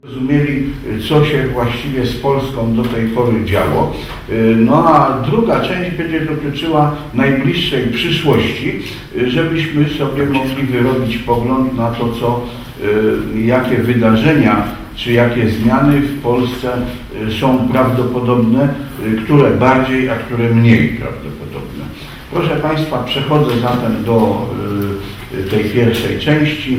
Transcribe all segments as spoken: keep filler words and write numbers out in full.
Rozumieli, co się właściwie z Polską do tej pory działo. No a druga część będzie dotyczyła najbliższej przyszłości, żebyśmy sobie mogli wyrobić pogląd na to, co, jakie wydarzenia czy jakie zmiany w Polsce są prawdopodobne, które bardziej, a które mniej prawdopodobne. Proszę Państwa, przechodzę zatem do tej pierwszej części.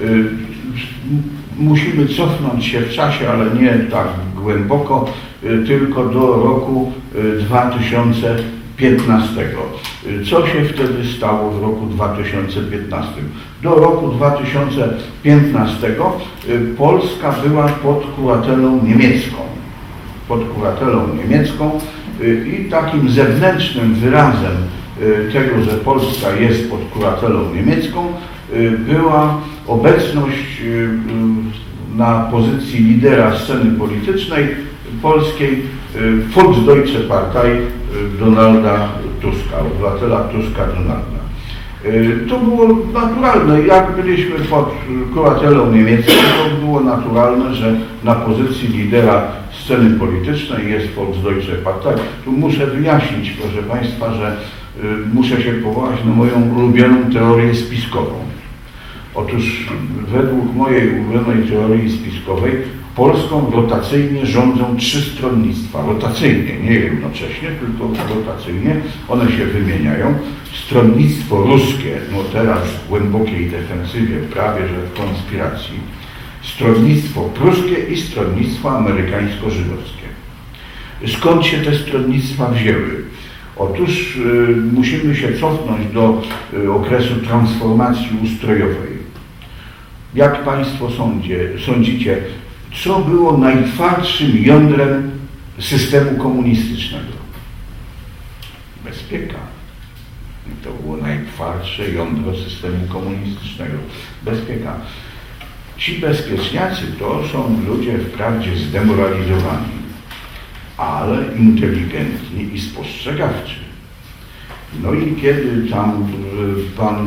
Musimy cofnąć się w czasie, ale nie tak głęboko, tylko do roku dwa tysiące piętnastego. Co się wtedy stało w roku dwa tysiące piętnastym? Do roku dwa tysiące piętnastego Polska była pod kuratelą niemiecką. Pod kuratelą niemiecką i takim zewnętrznym wyrazem tego, że Polska jest pod kuratelą niemiecką, była obecność na pozycji lidera sceny politycznej polskiej Volksdeutsche Partei Donalda Tuska, obywatela Tuska Donalda. To było naturalne. Jak byliśmy pod kuratelą niemiecką, to było naturalne, że na pozycji lidera sceny politycznej jest Volksdeutsche Partei. Tu muszę wyjaśnić, proszę Państwa, że muszę się powołać na moją ulubioną teorię spiskową. Otóż według mojej ulubionej teorii spiskowej Polską rotacyjnie rządzą trzy stronnictwa. Rotacyjnie, nie jednocześnie, tylko rotacyjnie. One się wymieniają. Stronnictwo ruskie, no teraz w głębokiej defensywie, prawie że w konspiracji. Stronnictwo pruskie i stronnictwo amerykańsko-żydowskie. Skąd się te stronnictwa wzięły? Otóż y, musimy się cofnąć do y, okresu transformacji ustrojowej. Jak Państwo sądzie, sądzicie, co było najtwardszym jądrem systemu komunistycznego? Bezpieka. To było najtwardsze jądro systemu komunistycznego. Bezpieka. Ci bezpieczniacy to są ludzie wprawdzie zdemoralizowani, ale inteligentni i spostrzegawczy. No i kiedy tam pan...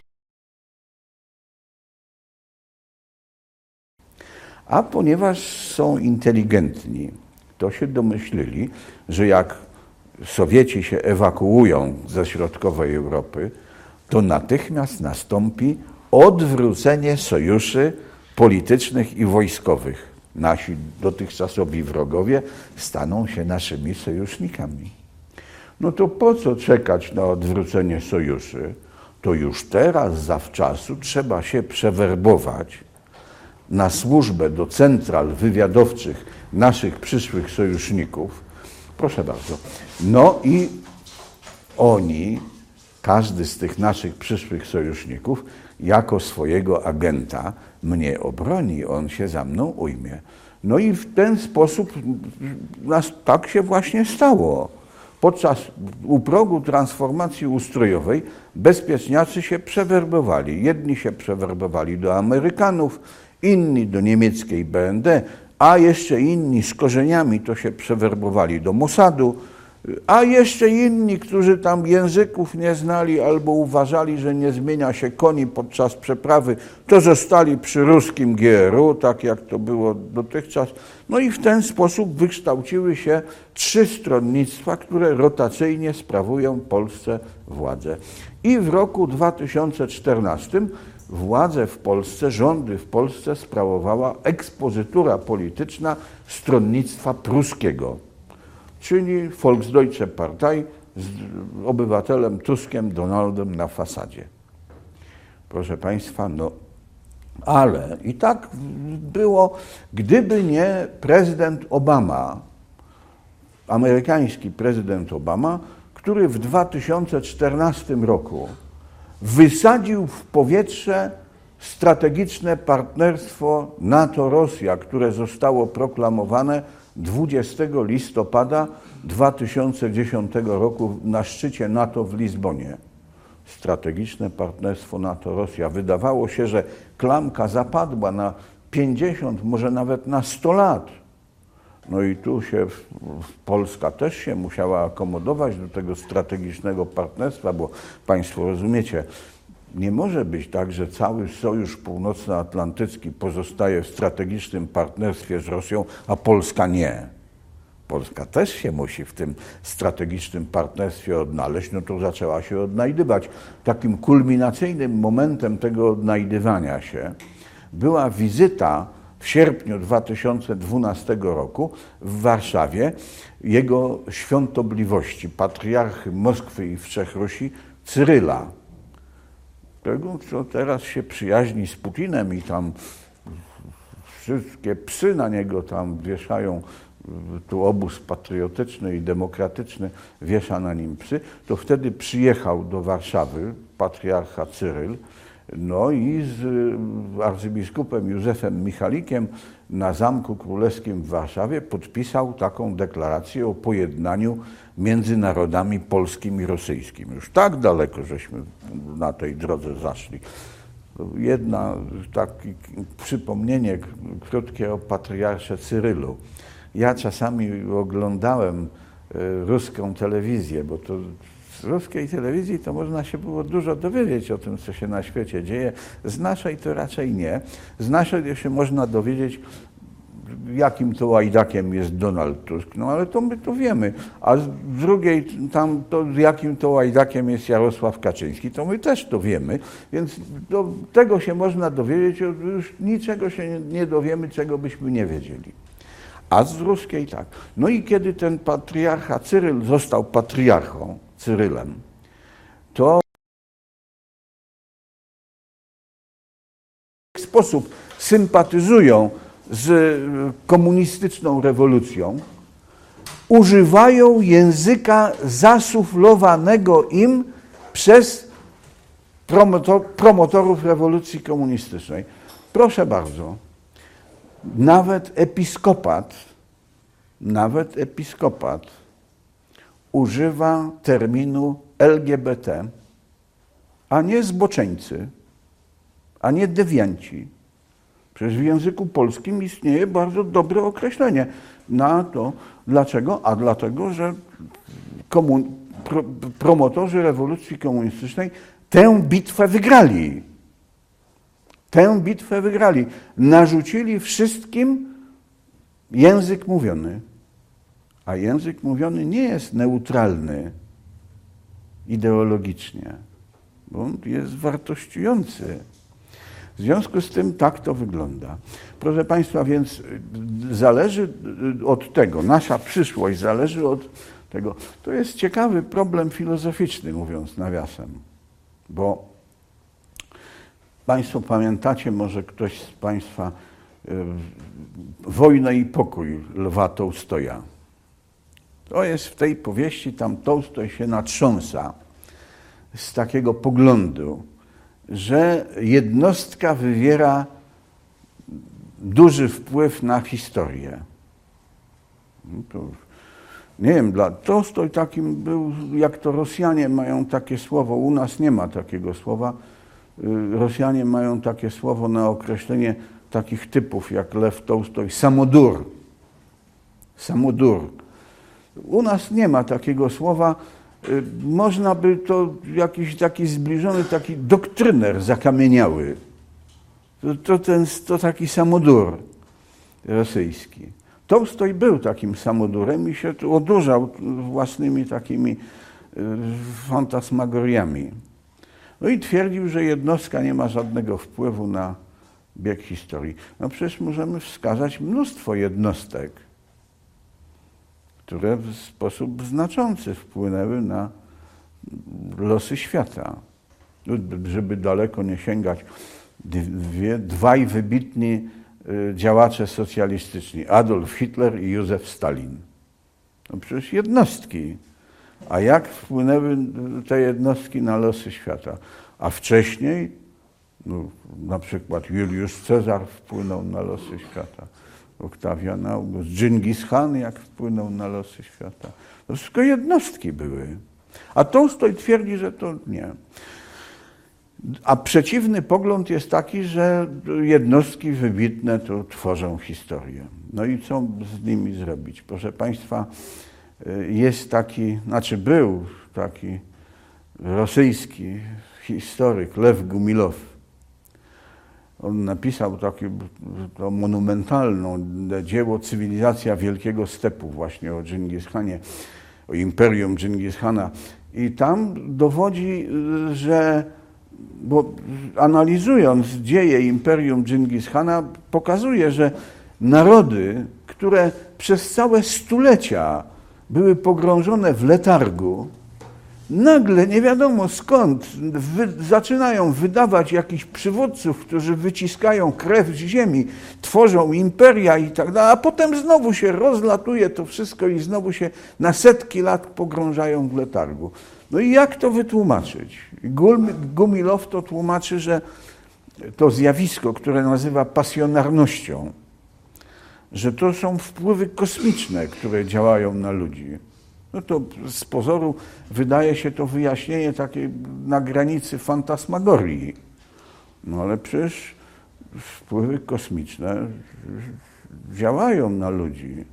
A ponieważ są inteligentni, to się domyślili, że jak Sowieci się ewakuują ze środkowej Europy, to natychmiast nastąpi odwrócenie sojuszy politycznych i wojskowych. Nasi dotychczasowi wrogowie staną się naszymi sojusznikami. No to po co czekać na odwrócenie sojuszy? To już teraz zawczasu trzeba się przewerbować na służbę do central wywiadowczych naszych przyszłych sojuszników. Proszę bardzo. No i oni, każdy z tych naszych przyszłych sojuszników, jako swojego agenta mnie obroni, on się za mną ujmie. No i w ten sposób nas, tak się właśnie stało. Podczas u progu transformacji ustrojowej bezpieczniacy się przewerbowali. Jedni się przewerbowali do Amerykanów, inni do niemieckiej B N D, a jeszcze inni z korzeniami to się przewerbowali do Mossadu, a jeszcze inni, którzy tam języków nie znali albo uważali, że nie zmienia się koni podczas przeprawy, to zostali przy ruskim G R U, tak jak to było dotychczas. No i w ten sposób wykształciły się trzy stronnictwa, które rotacyjnie sprawują w Polsce władzę. I w roku dwa tysiące czternastym władzę w Polsce, rządy w Polsce sprawowała ekspozytura polityczna stronnictwa pruskiego, czyli Volksdeutsche Partei z obywatelem Tuskiem Donaldem na fasadzie. Proszę Państwa, no ale i tak było, gdyby nie prezydent Obama, amerykański prezydent Obama, który w dwa tysiące czternastym roku wysadził w powietrze strategiczne partnerstwo NATO-Rosja, które zostało proklamowane dwudziestego listopada dwa tysiące dziesiątego roku na szczycie NATO w Lizbonie. Strategiczne partnerstwo NATO-Rosja. Wydawało się, że klamka zapadła na pięćdziesiąt, może nawet na sto lat. No i tu się Polska też się musiała akomodować do tego strategicznego partnerstwa, bo Państwo rozumiecie, Nie może być tak, że cały Sojusz Północnoatlantycki pozostaje w strategicznym partnerstwie z Rosją, a Polska nie. Polska też się musi w tym strategicznym partnerstwie odnaleźć, no to zaczęła się odnajdywać. Takim kulminacyjnym momentem tego odnajdywania się była wizyta w sierpniu dwa tysiące dwunastego roku w Warszawie jego świątobliwości, patriarchy Moskwy i Wszechrusi Cyryla, tego, co teraz się przyjaźni z Putinem i tam wszystkie psy na niego tam wieszają, tu obóz patriotyczny i demokratyczny wiesza na nim psy, to wtedy przyjechał do Warszawy patriarcha Cyryl, no i z arcybiskupem Józefem Michalikiem na Zamku Królewskim w Warszawie podpisał taką deklarację o pojednaniu między narodami polskim i rosyjskim. Już tak daleko żeśmy na tej drodze zaszli. Jedna, takie przypomnienie krótkie o patriarsze Cyrylu. Ja czasami oglądałem ruską telewizję, bo to z ruskiej telewizji to można się było dużo dowiedzieć o tym, co się na świecie dzieje. Z naszej to raczej nie. Z naszej się można dowiedzieć, jakim to łajdakiem jest Donald Tusk. No ale to my to wiemy. A z drugiej tam, to jakim to łajdakiem jest Jarosław Kaczyński, to my też to wiemy. Więc do tego się można dowiedzieć, już niczego się nie dowiemy, czego byśmy nie wiedzieli. A z ruskiej tak. No i kiedy ten patriarcha Cyryl został patriarchą, Cyrylem, to w sposób sympatyzują z komunistyczną rewolucją, używają języka zasuflowanego im przez promotor, promotorów rewolucji komunistycznej. Proszę bardzo, nawet episkopat, nawet episkopat używa terminu L G B T, a nie zboczeńcy, a nie dewianci. Przecież w języku polskim istnieje bardzo dobre określenie na to. Dlaczego? A dlatego, że komun- pro- promotorzy rewolucji komunistycznej tę bitwę wygrali. Tę bitwę wygrali. Narzucili wszystkim język mówiony. A język mówiony nie jest neutralny ideologicznie, bo on jest wartościujący. W związku z tym tak to wygląda. Proszę Państwa, więc zależy od tego, nasza przyszłość zależy od tego. To jest ciekawy problem filozoficzny, mówiąc nawiasem, bo Państwo pamiętacie, może ktoś z Państwa, Wojnę i pokój Lwa Tołstoja. To jest w tej powieści, tam Tołstoj się natrząsa z takiego poglądu, że jednostka wywiera duży wpływ na historię. To, nie wiem, dla Tołstoj takim był, jak to Rosjanie mają takie słowo, u nas nie ma takiego słowa. Rosjanie mają takie słowo na określenie takich typów jak Lew Tołstoj, samodur. Samodur. U nas nie ma takiego słowa. Można by to jakiś taki zbliżony, taki doktryner zakamieniały. To, to, ten, to taki samodur rosyjski. Tołstoj był takim samodurem i się tu odurzał własnymi takimi fantasmagoriami. No i twierdził, że jednostka nie ma żadnego wpływu na bieg historii. No przecież możemy wskazać mnóstwo jednostek, które w sposób znaczący wpłynęły na losy świata. Żeby daleko nie sięgać, dwie, dwaj wybitni działacze socjalistyczni, Adolf Hitler i Józef Stalin. No przecież jednostki. A jak wpłynęły te jednostki na losy świata? A wcześniej, no, na przykład Juliusz Cezar wpłynął na losy świata. Oktawian August, Dżingis Khan jak wpłynął na losy świata. To wszystko jednostki były. A Tołstoj twierdzi, że to nie. A przeciwny pogląd jest taki, że jednostki wybitne to tworzą historię. No i co z nimi zrobić? Proszę Państwa, jest taki, znaczy był taki rosyjski historyk Lew Gumilow. On napisał takie to monumentalne dzieło Cywilizacja Wielkiego Stepu, właśnie o Dżingis Khanie, o imperium Dżingis Khana. I tam dowodzi, że, bo analizując dzieje imperium Dżingis Khana, pokazuje, że narody, które przez całe stulecia były pogrążone w letargu, nagle, nie wiadomo skąd, wy, zaczynają wydawać jakichś przywódców, którzy wyciskają krew z ziemi, tworzą imperia i tak dalej, a potem znowu się rozlatuje to wszystko i znowu się na setki lat pogrążają w letargu. No i jak to wytłumaczyć? Gumilow to tłumaczy, że to zjawisko, które nazywa pasjonarnością, że to są wpływy kosmiczne, które działają na ludzi. No to z pozoru wydaje się to wyjaśnienie takie na granicy fantasmagorii. No ale przecież wpływy kosmiczne działają na ludzi.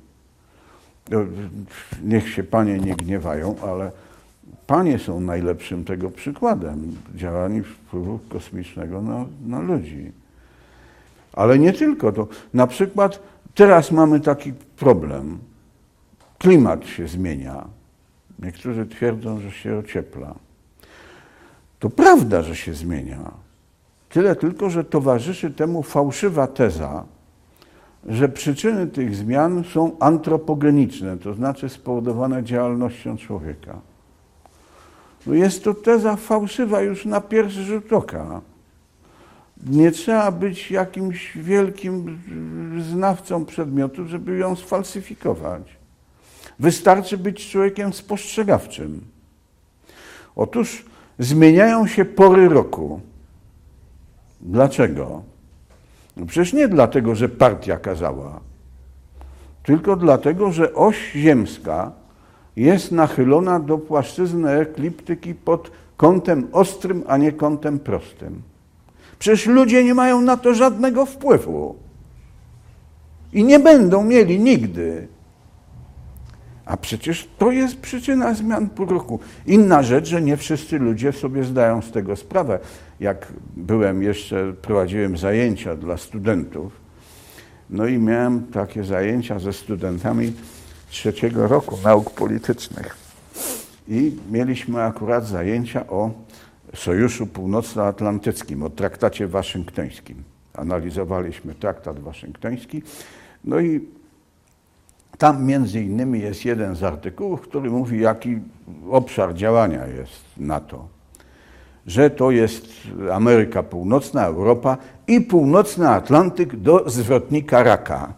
Niech się panie nie gniewają, ale panie są najlepszym tego przykładem. Działanie wpływu kosmicznego na, na ludzi. Ale nie tylko to. Na przykład teraz mamy taki problem. Klimat się zmienia. Niektórzy twierdzą, że się ociepla. To prawda, że się zmienia. Tyle tylko, że towarzyszy temu fałszywa teza, że przyczyny tych zmian są antropogeniczne, to znaczy spowodowane działalnością człowieka. No jest to teza fałszywa już na pierwszy rzut oka. Nie trzeba być jakimś wielkim znawcą przedmiotu, żeby ją sfalsyfikować. Wystarczy być człowiekiem spostrzegawczym. Otóż zmieniają się pory roku. Dlaczego? No przecież nie dlatego, że partia kazała, tylko dlatego, że oś ziemska jest nachylona do płaszczyzny ekliptyki pod kątem ostrym, a nie kątem prostym. Przecież ludzie nie mają na to żadnego wpływu. I nie będą mieli nigdy. A przecież to jest przyczyna zmian pół roku. Inna rzecz, że nie wszyscy ludzie sobie zdają z tego sprawę. Jak byłem jeszcze, prowadziłem zajęcia dla studentów, no i miałem takie zajęcia ze studentami trzeciego roku nauk politycznych. I mieliśmy akurat zajęcia o Sojuszu Północnoatlantyckim, o traktacie waszyngtońskim. Analizowaliśmy traktat waszyngtoński, no i tam między innymi jest jeden z artykułów, który mówi, jaki obszar działania jest NATO. Że to jest Ameryka Północna, Europa i Północny Atlantyk do zwrotnika raka.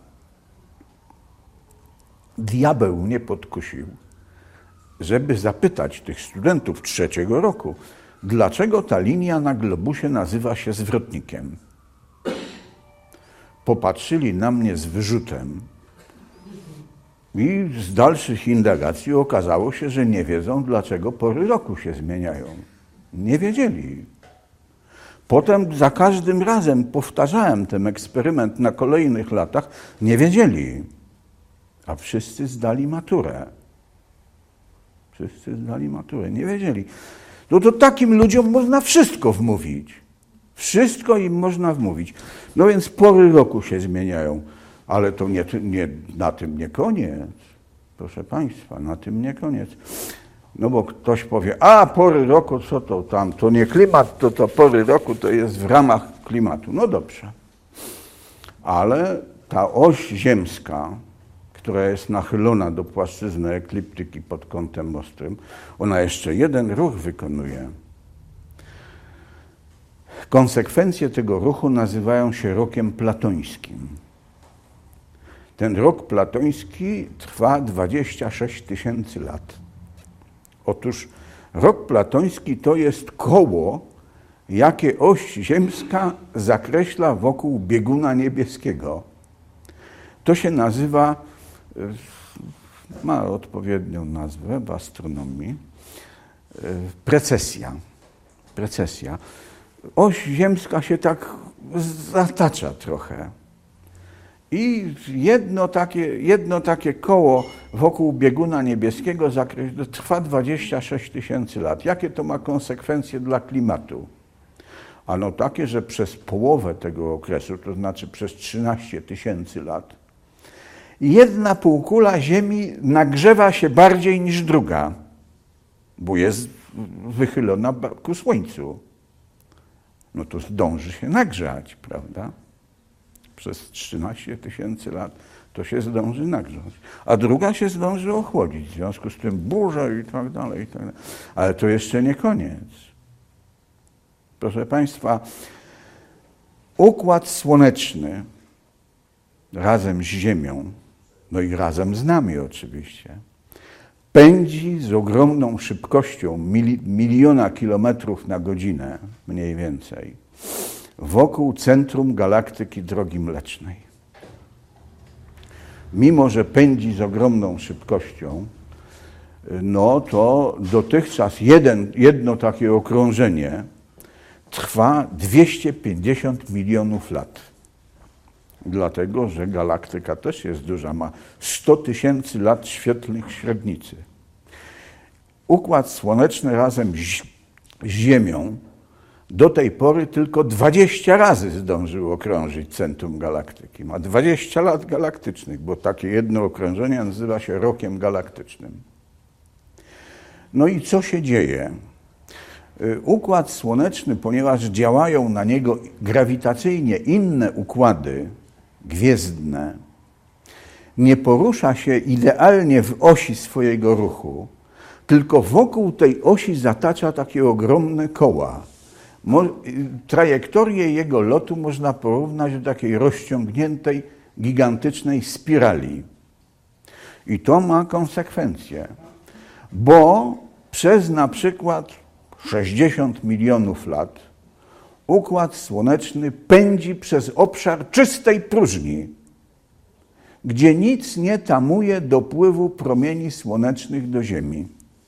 Diabeł mnie podkusił, żeby zapytać tych studentów trzeciego roku, dlaczego ta linia na globusie nazywa się zwrotnikiem. Popatrzyli na mnie z wyrzutem i z dalszych indagacji okazało się, że nie wiedzą, dlaczego pory roku się zmieniają. Nie wiedzieli. Potem za każdym razem powtarzałem ten eksperyment na kolejnych latach. Nie wiedzieli. A wszyscy zdali maturę. Wszyscy zdali maturę. Nie wiedzieli. No to takim ludziom można wszystko wmówić. Wszystko im można wmówić. No więc pory roku się zmieniają. Ale to nie, nie, na tym nie koniec. Proszę Państwa, na tym nie koniec. No bo ktoś powie, a pory roku, co to tam, to nie klimat, to to pory roku, to jest w ramach klimatu. No dobrze. Ale ta oś ziemska, która jest nachylona do płaszczyzny ekliptyki pod kątem ostrym, ona jeszcze jeden ruch wykonuje. Konsekwencje tego ruchu nazywają się rokiem platońskim. Ten rok platoński trwa dwadzieścia sześć tysięcy lat. Otóż rok platoński to jest koło, jakie oś ziemska zakreśla wokół bieguna niebieskiego. To się nazywa, ma odpowiednią nazwę w astronomii, precesja. Precesja. Oś ziemska się tak zatacza trochę. I jedno takie, jedno takie koło wokół bieguna niebieskiego trwa dwadzieścia sześć tysięcy lat. Jakie to ma konsekwencje dla klimatu? Ano takie, że przez połowę tego okresu, to znaczy przez trzynaście tysięcy lat, jedna półkula Ziemi nagrzewa się bardziej niż druga, bo jest wychylona ku Słońcu. No to zdąży się nagrzać, prawda? Przez trzynaście tysięcy lat to się zdąży nagrzać. A druga się zdąży ochłodzić, w związku z tym burze i tak dalej, i tak dalej. Ale to jeszcze nie koniec. Proszę Państwa, Układ Słoneczny razem z Ziemią, no i razem z nami oczywiście, pędzi z ogromną szybkością mili, miliona kilometrów na godzinę, mniej więcej, wokół centrum galaktyki Drogi Mlecznej. Mimo że pędzi z ogromną szybkością, no to dotychczas jeden, jedno takie okrążenie trwa dwieście pięćdziesiąt milionów lat. Dlatego, że galaktyka też jest duża, ma sto tysięcy lat świetlnych średnicy. Układ Słoneczny razem z Ziemią do tej pory tylko dwadzieścia razy zdążył okrążyć centrum galaktyki. Ma dwadzieścia lat galaktycznych, bo takie jedno okrążenie nazywa się rokiem galaktycznym. No i co się dzieje? Układ Słoneczny, ponieważ działają na niego grawitacyjnie inne układy gwiezdne, nie porusza się idealnie w osi swojego ruchu, tylko wokół tej osi zatacza takie ogromne koła. Trajektorię jego lotu można porównać do takiej rozciągniętej, gigantycznej spirali. I to ma konsekwencje, bo przez na przykład sześćdziesiąt milionów lat Układ Słoneczny pędzi przez obszar czystej próżni, gdzie nic nie tamuje dopływu promieni słonecznych do Ziemi.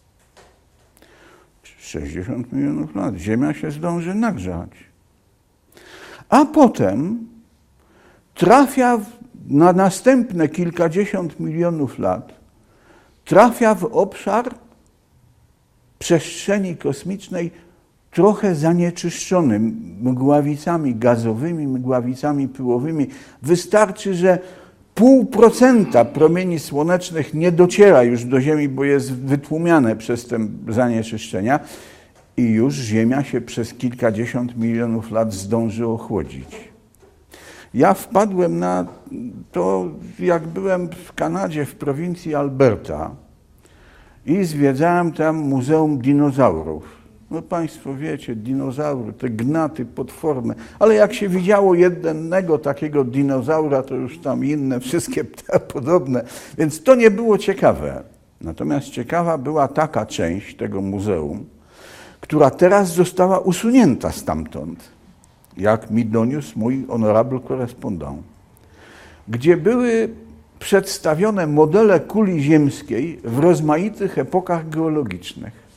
sześćdziesiąt milionów lat. Ziemia się zdąży nagrzać. A potem trafia w, na następne kilkadziesiąt milionów lat, trafia w obszar przestrzeni kosmicznej trochę zanieczyszczony mgławicami gazowymi, mgławicami pyłowymi. Wystarczy, że pół procenta promieni słonecznych nie dociera już do Ziemi, bo jest wytłumiane przez te zanieczyszczenia i już Ziemia się przez kilkadziesiąt milionów lat zdąży ochłodzić. Ja wpadłem na to, jak byłem w Kanadzie, w prowincji Alberta i zwiedzałem tam Muzeum Dinozaurów. No Państwo wiecie, dinozaury, te gnaty potworne, ale jak się widziało jednego takiego dinozaura, to już tam inne, wszystkie podobne, więc to nie było ciekawe. Natomiast ciekawa była taka część tego muzeum, która teraz została usunięta stamtąd, jak mi doniósł mój honorable korespondent, gdzie były przedstawione modele kuli ziemskiej w rozmaitych epokach geologicznych.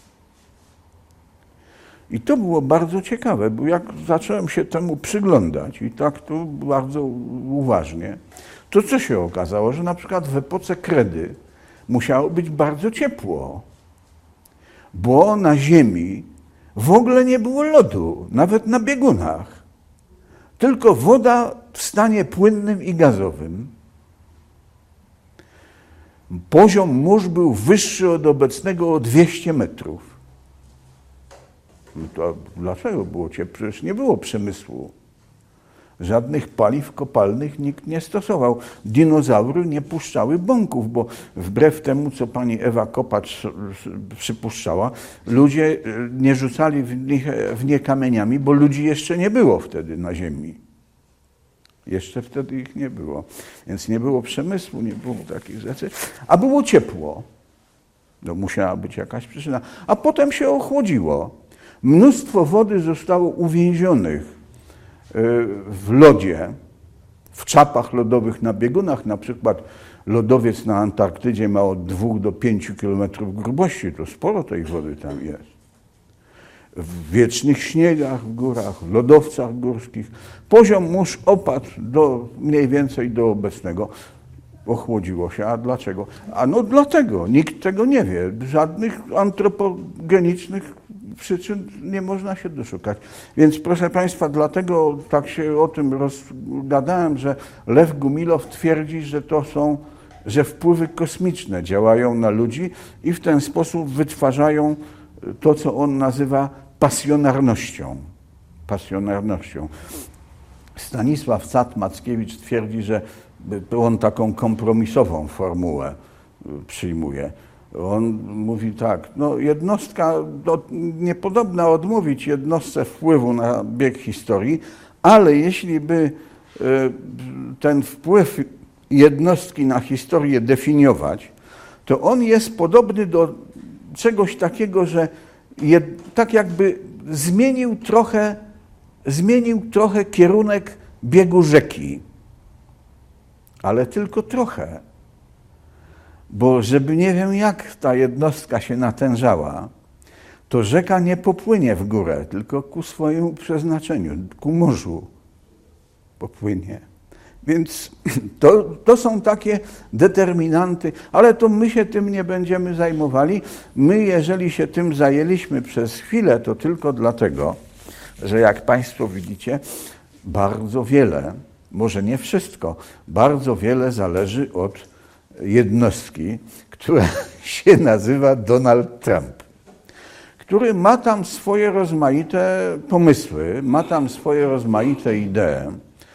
I to było bardzo ciekawe, bo jak zacząłem się temu przyglądać i tak tu bardzo uważnie, to co się okazało, że na przykład w epoce kredy musiało być bardzo ciepło, bo na Ziemi w ogóle nie było lodu, nawet na biegunach, tylko woda w stanie płynnym i gazowym. Poziom mórz był wyższy od obecnego o dwieście metrów. No to dlaczego było ciepło? Przecież nie było przemysłu. Żadnych paliw kopalnych nikt nie stosował. Dinozaury nie puszczały bąków, bo wbrew temu, co pani Ewa Kopacz przypuszczała, ludzie nie rzucali w, nich, w nie kamieniami, bo ludzi jeszcze nie było wtedy na Ziemi. Jeszcze wtedy ich nie było. Więc nie było przemysłu, nie było takich rzeczy. A było ciepło. No, musiała być jakaś przyczyna. A potem się ochłodziło. Mnóstwo wody zostało uwięzionych w lodzie, w czapach lodowych na biegunach. Na przykład lodowiec na Antarktydzie ma od dwóch do pięciu kilometrów grubości. To sporo tej wody tam jest. w wiecznych śniegach w górach, lodowcach górskich. Poziom mórz opadł do, mniej więcej do obecnego. Ochłodziło się. A dlaczego? A no dlatego. Nikt tego nie wie. Żadnych antropogenicznych przyczyn nie można się doszukać. Więc proszę Państwa, dlatego tak się o tym rozgadałem, że Lew Gumilow twierdzi, że to są, że wpływy kosmiczne działają na ludzi i w ten sposób wytwarzają to, co on nazywa pasjonarnością. Pasjonarnością. Stanisław Sat-Mackiewicz twierdzi, że on taką kompromisową formułę przyjmuje. On mówi tak, no jednostka, niepodobna odmówić jednostce wpływu na bieg historii, ale jeśli by ten wpływ jednostki na historię definiować, to on jest podobny do czegoś takiego, że jed, tak jakby zmienił trochę, zmienił trochę kierunek biegu rzeki, ale tylko trochę. Bo żeby nie wiem jak ta jednostka się natężała, to rzeka nie popłynie w górę, tylko ku swojemu przeznaczeniu, ku morzu popłynie. Więc to, to są takie determinanty, ale to my się tym nie będziemy zajmowali. My, jeżeli się tym zajęliśmy przez chwilę, to tylko dlatego, że jak Państwo widzicie, bardzo wiele, może nie wszystko, bardzo wiele zależy od jednostki, która się nazywa Donald Trump, który ma tam swoje rozmaite pomysły, ma tam swoje rozmaite idee.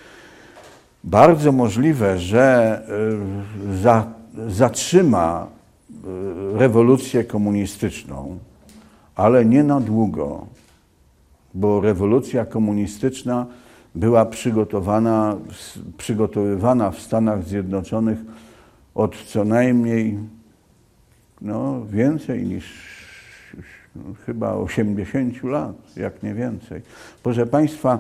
Bardzo możliwe, że za, zatrzyma rewolucję komunistyczną, ale nie na długo, bo rewolucja komunistyczna była przygotowana, przygotowywana w Stanach Zjednoczonych od co najmniej no, więcej niż no, chyba osiemdziesięciu lat, jak nie więcej. Proszę Państwa,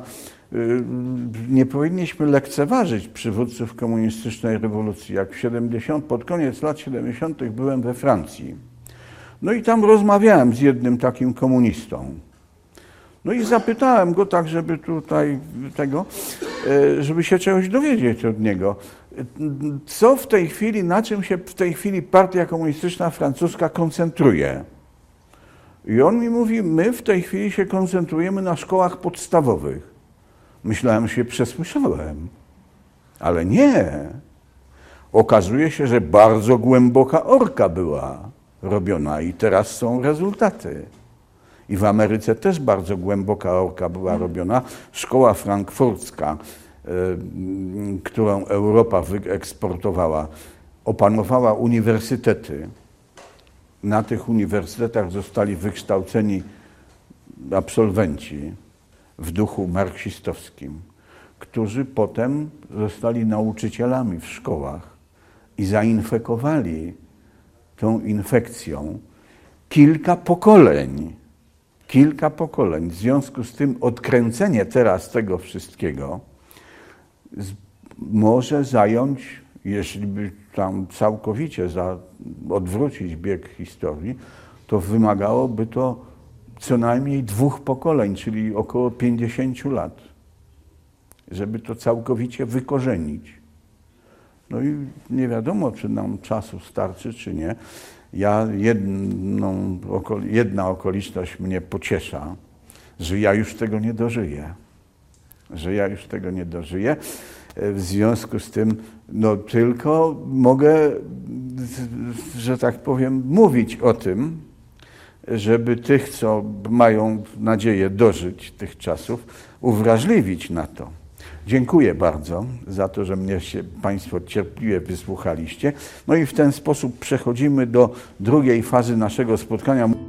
nie powinniśmy lekceważyć przywódców komunistycznej rewolucji. Jak w siedemdziesiątych, pod koniec lat siedemdziesiątych byłem we Francji. No i tam rozmawiałem z jednym takim komunistą. No i zapytałem go tak, żeby tutaj tego, żeby się czegoś dowiedzieć od niego. Co w tej chwili, na czym się w tej chwili partia komunistyczna francuska koncentruje? I on mi mówi, my w tej chwili się koncentrujemy na szkołach podstawowych. Myślałem, że się przesłyszałem, ale nie. Okazuje się, że bardzo głęboka orka była robiona i teraz są rezultaty. I w Ameryce też bardzo głęboka orka była robiona. Szkoła frankfurcka, y, którą Europa wyeksportowała, opanowała uniwersytety. Na tych uniwersytetach zostali wykształceni absolwenci w duchu marksistowskim, którzy potem zostali nauczycielami w szkołach i zainfekowali tą infekcją kilka pokoleń. Kilka pokoleń. W związku z tym odkręcenie teraz tego wszystkiego z, może zająć, jeśli by tam całkowicie za, odwrócić bieg historii, to wymagałoby to co najmniej dwóch pokoleń, czyli około pięćdziesięciu lat, żeby to całkowicie wykorzenić. No i nie wiadomo, czy nam czasu starczy, czy nie. Ja jedną, jedna okoliczność mnie pociesza, że ja już tego nie dożyję. Że ja już tego nie dożyję. W związku z tym, no tylko mogę, że tak powiem, mówić o tym, żeby tych, co mają nadzieję dożyć tych czasów, uwrażliwić na to. Dziękuję bardzo za to, że mnie się Państwo cierpliwie wysłuchaliście. No i w ten sposób przechodzimy do drugiej fazy naszego spotkania.